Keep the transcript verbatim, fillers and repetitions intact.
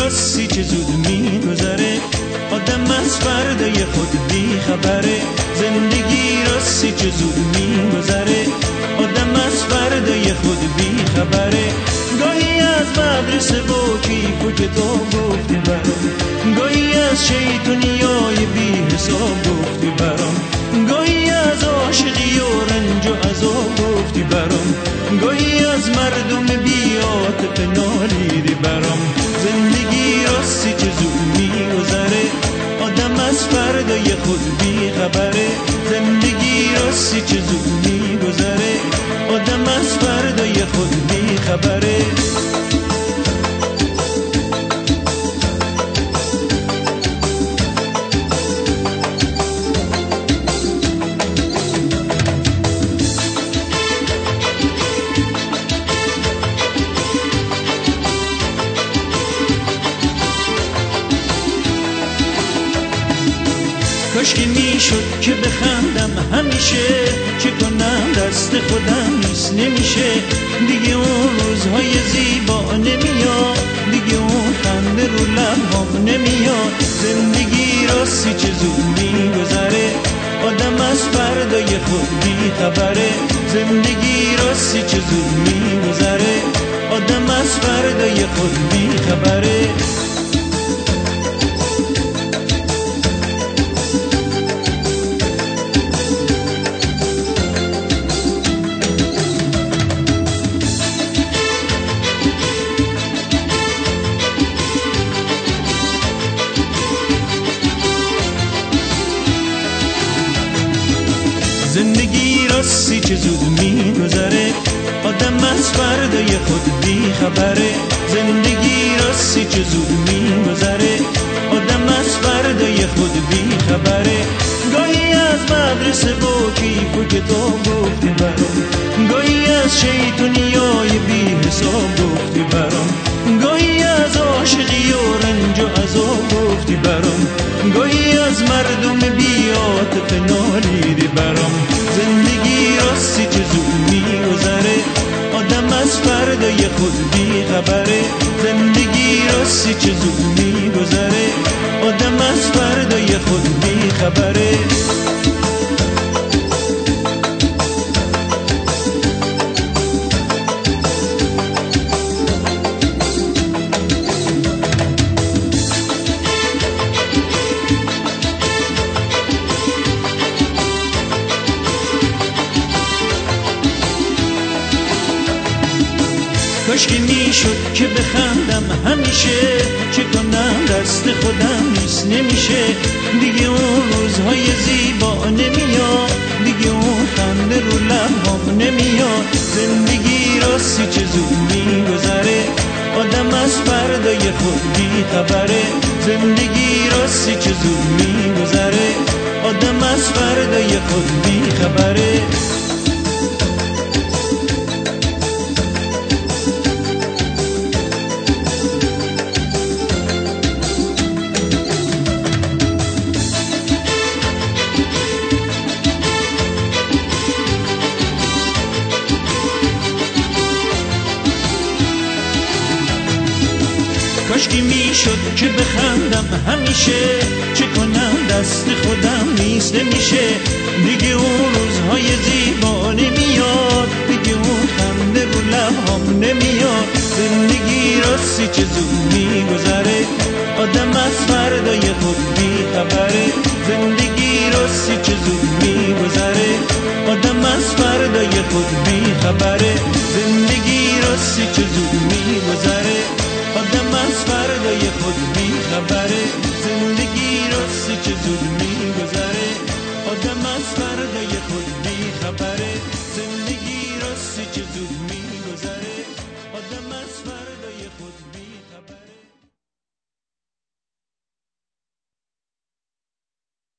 راستی چه زود میگذره، آدم از فردای خود بی خبره. زندگی راستی چه زود میگذره، آدم از فردای خود بی خبره. گاهی از مدرسه با کیف و کتاب گفتی برام، گاهی از شیطونیای بی حساب گفتی برام، گاهی از عاشقی و رنج و عذاب گفتی برام، گاهی از مردم بی عاطفه نالیدی برام. زندگی راستی چه زود میگذره، آدم از فردای خود بی خبره. زندگی راستی چه زود میگذره، آدم از فردای خود بی خبره. کاشکی میشد که بخندم همیشه، چه کنم دست خودم نیست نمیشه. دیگه اون روزهای زیبا نمیاد، دیگه اون خنده رو لبهام نمیاد. زندگی راستی چه زود میگذره، آدم از فردای خود بی خبره. زندگی راستی چه زود میگذره، آدم از فردای خود بی خبره. زندگی راستی چه زود میگذره، آدم از فردای خود بی خبره. زندگی راستی چه زود میگذره، آدم از فردای خود بی خبره. گاهی از مدرسه با کیف و کتاب گفتی برام، گاهی از شیطونیای بی حساب گفتی برام، گاهی از عاشقی و رنج و عذاب گفتی برام، گاهی از مردم بی عاطفه نالیدی برام. زندگی راستی چه زود میگذره، آدم از فردای خود بی خبره. زندگی راستی چه زود میگذره، آدم از فردای خود بی خبره. کاشکی میشد که بخندم همیشه، چه کنم دست خودم نیست نمیشه. دیگه اون روزهای زیبا نمیاد، دیگه اون خنده رو لبهام نمیاد. زندگی راستی چه زود میگذره، آدم از فردای خود بی خبره. زندگی راستی چه زود میگذره، آدم از فردای خود بی خبره. کاشکی میشد که بخندم همیشه، چه کنم دست خودم نیست نمیشه. دیگه اون روزهای زیبا نمیاد، دیگه اون خنده رو لبهام نمیاد. زندگی راستی چه زود میگذره، آدم از فردای خود بی خبره. زندگی راستی چه زود میگذره، آدم از فردای خود بی خبره. زندگی راستی چه زود میگذره، آدم از فردای خود بی خبره. زندگی راستی چه زود میگذره.